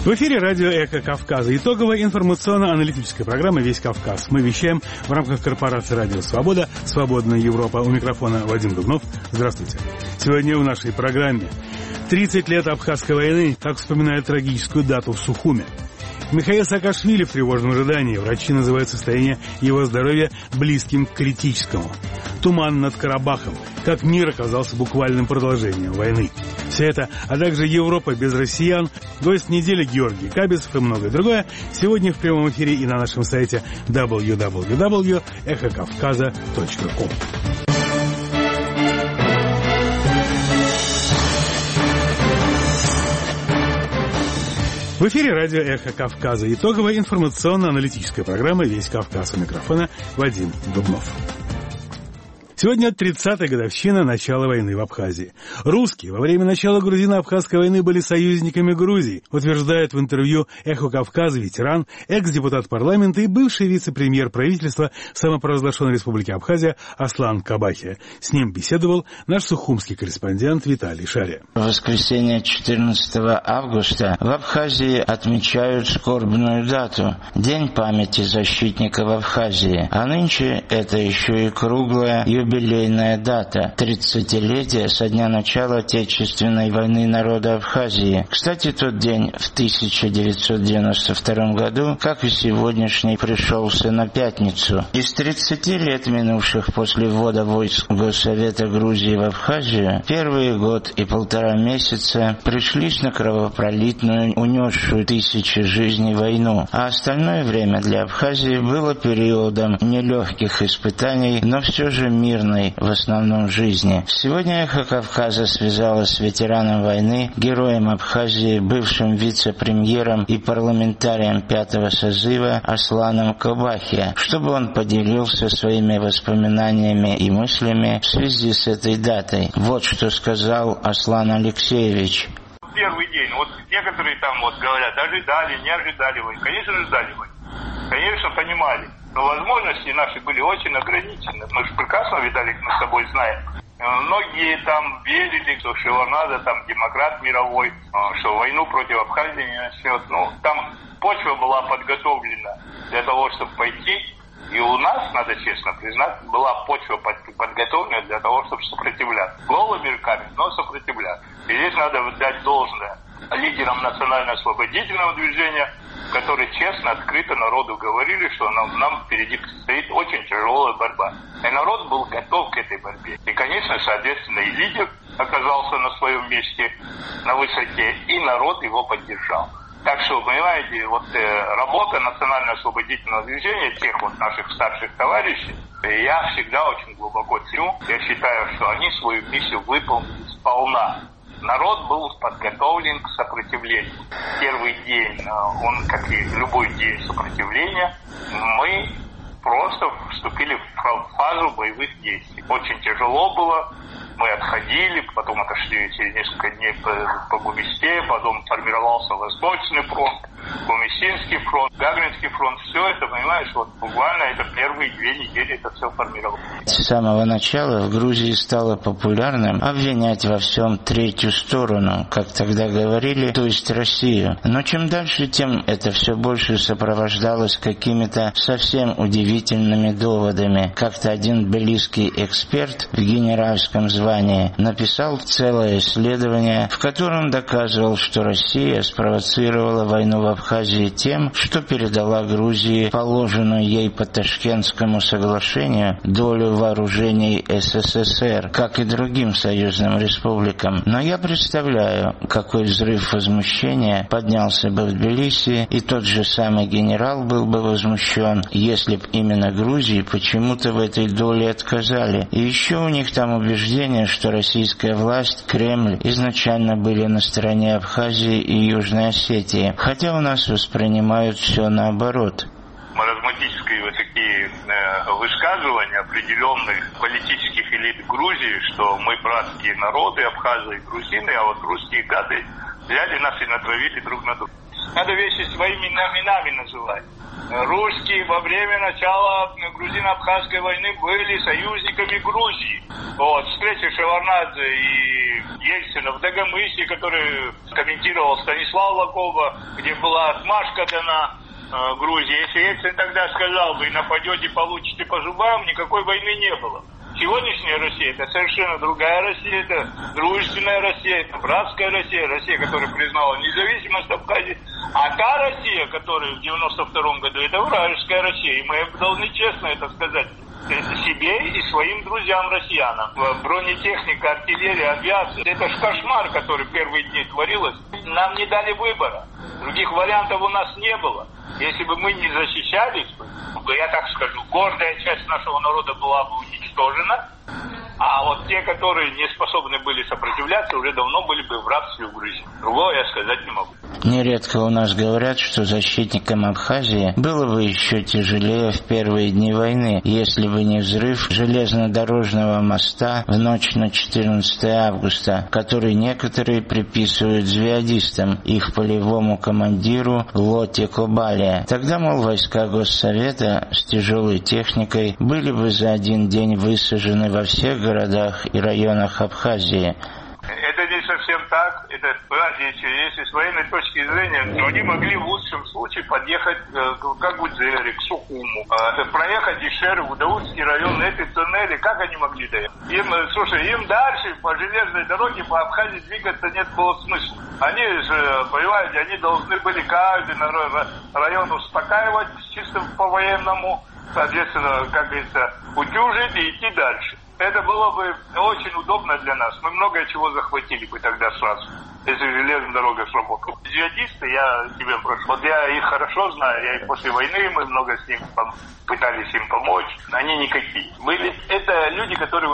В эфире радио «Эхо Кавказа». Итоговая информационно-аналитическая программа «Весь Кавказ». Мы вещаем в рамках корпорации «Радио Свобода», «Свободная Европа». У микрофона Вадим Дубнов. Здравствуйте. Сегодня в нашей программе 30 лет Абхазской войны, так вспоминают трагическую дату в Сухуме. Михаил Саакашвили в тревожном ожидании. Врачи называют состояние его здоровья близким к критическому. Туман над Карабахом. Как мир оказался буквальным продолжением войны. Все это, а также Европа без россиян, гость недели Георгий Кабисов и многое другое сегодня в прямом эфире и на нашем сайте www.эхокавказа.ком. В эфире радио «Эхо Кавказа». Итоговая информационно-аналитическая программа «Весь Кавказ». У микрофона Вадим Дубнов. Сегодня 30-я годовщина начала войны в Абхазии. Русские во время начала грузино-абхазской войны были союзниками Грузии, утверждает в интервью «Эхо Кавказа» ветеран, экс-депутат парламента и бывший вице-премьер правительства самопровозглашенной республики Абхазия Аслан Кабахи. С ним беседовал наш сухумский корреспондент Виталий Шария. В воскресенье 14 августа в Абхазии отмечают скорбную дату – День памяти защитников Абхазии. А нынче это еще и круглая юбилейная дата – 30-летие со дня начала Отечественной войны народа Абхазии. Кстати, тот день в 1992 году, как и сегодняшний, пришелся на пятницу. Из 30 лет, минувших после ввода войск Госсовета Грузии в Абхазию, первые год и 1,5 месяца пришлись на кровопролитную, унесшую тысячи жизней войну, а остальное время для Абхазии было периодом нелегких испытаний, но все же мирной в основном жизни. Сегодня «Эхо Кавказа» связалась с ветераном войны, героем Абхазии, бывшим вице-премьером и парламентарием 5-го созыва Асланом Кабахи, чтобы он поделился своими воспоминаниями и мыслями в связи с этой датой. Вот что сказал Аслан Алексеевич. Первый день, вот некоторые там вот говорят, ожидали, не ожидали войны. Конечно, ждали войны. Конечно, понимали. Но возможности наши были очень ограничены. Мы же прекрасно, Виталик, мы с тобой знаем. Многие там верили, что Шеварнадзе там демократ мировой, что войну против Абхазии не начнет. Ну, там почва была подготовлена для того, чтобы пойти. И у нас, надо честно признать, была почва подготовлена для того, чтобы сопротивляться. Голыми руками, но сопротивляться. И здесь надо дать должное лидерам национально-освободительного движения, которые честно, открыто народу говорили, что нам впереди стоит очень тяжелая борьба. И народ был готов к этой борьбе. И, конечно, соответственно, и лидер оказался на своем месте, на высоте, и народ его поддержал. Так что, понимаете, вот работа национально-освободительного движения, тех вот наших старших товарищей, я всегда очень глубоко ценю. Я считаю, что они свою миссию выполнили сполна. Народ был подготовлен к сопротивлению. Первый день, он, как и любой день сопротивления, мы просто вступили в фазу боевых действий. Очень тяжело было. Мы отходили, потом отошли через несколько дней по Гуместе, потом формировался Восточный фронт, Гуместинский фронт, Гагринский фронт. Все это, понимаешь, вот буквально это первые 2 недели это все формировалось. С самого начала в Грузии стало популярным обвинять во всем третью сторону, как тогда говорили, то есть Россию. Но чем дальше, тем это все больше сопровождалось какими-то совсем удивительными доводами. Как-то один тбилисский эксперт в генеральском звании написал целое исследование, в котором доказывал, что Россия спровоцировала войну в Абхазии тем, что передала Грузии положенную ей по Ташкентскому соглашению долю вооружений СССР, как и другим союзным республикам. Но я представляю, какой взрыв возмущения поднялся бы в Тбилиси, и тот же самый генерал был бы возмущен, если б именно Грузии почему-то в этой доле отказали. И еще у них там убеждение, что российская власть, Кремль изначально были на стороне Абхазии и Южной Осетии, хотя у нас воспринимают все наоборот. Маразматические вот такие высказывания определенных политических элит Грузии, что мы братские народы, абхазы и грузины, а вот русские гады взяли нас и натравили друг на друга. Надо вещи своими именами называть. Русские во время начала грузино-абхазской войны были союзниками Грузии. Вот, встреча Шеварнадзе и Ельцина, в Дагомысе, который комментировал Станислав Лакова, где была отмашка дана Грузии. Если Ельцин тогда сказал, вы нападете, получите по зубам, никакой войны не было. Сегодняшняя Россия – это совершенно другая Россия, это дружественная Россия, это братская Россия, Россия, которая признала независимость Абхазии. А та Россия, которая в 92-м году, это вражеская Россия. И мы должны честно это сказать себе и своим друзьям-россиянам. Бронетехника, артиллерия, авиация – это ж кошмар, который первые дни творилось. Нам не дали выбора. Других вариантов у нас не было. Если бы мы не защищались, я так скажу, гордая часть нашего народа была бы уничтожена, а вот те, которые не способны были сопротивляться, уже давно были бы в рабстве в Грузии. Другого я сказать не могу. Нередко у нас говорят, что защитникам Абхазии было бы еще тяжелее в первые дни войны, если бы не взрыв железнодорожного моста в ночь на 14 августа, который некоторые приписывают звездистам, их полевому командиру Лоте Кобале. Тогда, мол, войска Госсовета с тяжелой техникой были бы за один день высажены во всех городах и районах Абхазии. Это не совсем так. Это, если с военной точки зрения, то они могли в лучшем случае подъехать к Агудзере, к Сухуму, проехать Ишер, в Даутский район, эти туннели, как они могли доехать? Им дальше по железной дороге по Абхазии двигаться нет было смысла. Они же, понимаете, они должны были каждый район успокаивать чисто по-военному, соответственно, как говорится, утюжить и идти дальше. Это было бы очень удобно для нас. Мы много чего захватили бы тогда сразу, если железная дорога сработала. Джихадисты, я тебе прошу, вот я их хорошо знаю, я и после войны мы много с ним пытались им помочь. Они никакие. Это люди, которые